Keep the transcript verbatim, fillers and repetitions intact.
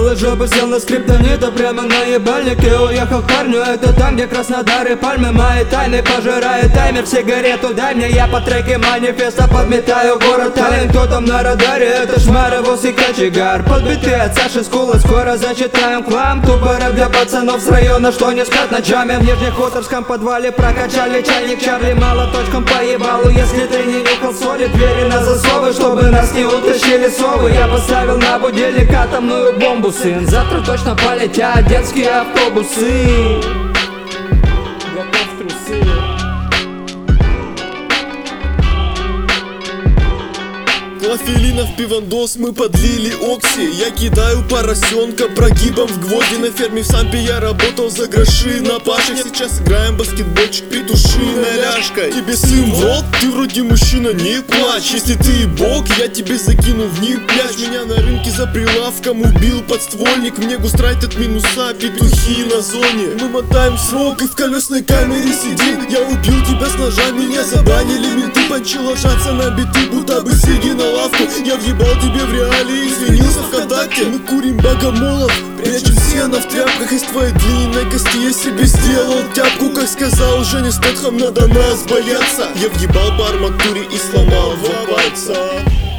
встал из жопы, сел на скриптонита прямо на ебальник и уехал к парню. Это там, где Краснодар и пальмы, мои тайны пожирает таймер. Сигарету дай мне, я по треке манифеста подметаю город тайн. Кто там на радаре? Это Шмаровос и Кочегар. Подбитые от Саши Скулы, скоро зачитаем к вам. Тупо рэп для пацанов с района, что не спят ночами. В Нижнехуторском подвале прокачали чайник Чарли молоточком по ебалу. Если ты не нюхал соли, двери на засовы, чтобы нас не утащили совы. Я поставил на будильник атомную бомбу, сын. Завтра точно полетят детские автобусы. Готов трусы. Клофелинов пивандос мы подлили окси. Я кидаю поросенка прогибом в гвозди. На ферме в Сампе я работал за гроши. На паше сейчас играем баскетбольчик, петуши наляшкой. Тебе сын в рот, ты вроде мужчина, не плачь. Если ты и бог, я тебе закину в них пляж. Меня на рынке за прилавком убил подствольник. Мне густрайтят минуса, петухи на зоне. Мы мотаем срок и в колесной камере сидим. Я убил тебя с ножа, меня забанили менты. Панчи ложатся на биты, будто бы сиги на лавку. Я въебал тебе в реале, извинился ВКонтакте. Мы курим богомолов, прячем сено в тряпках. Из твоей длинной кости я себе сделал тяпку. Как сказал Женя Стэтхэм, надо нас бояться. Я въебал по арматуре и сломал два пальца.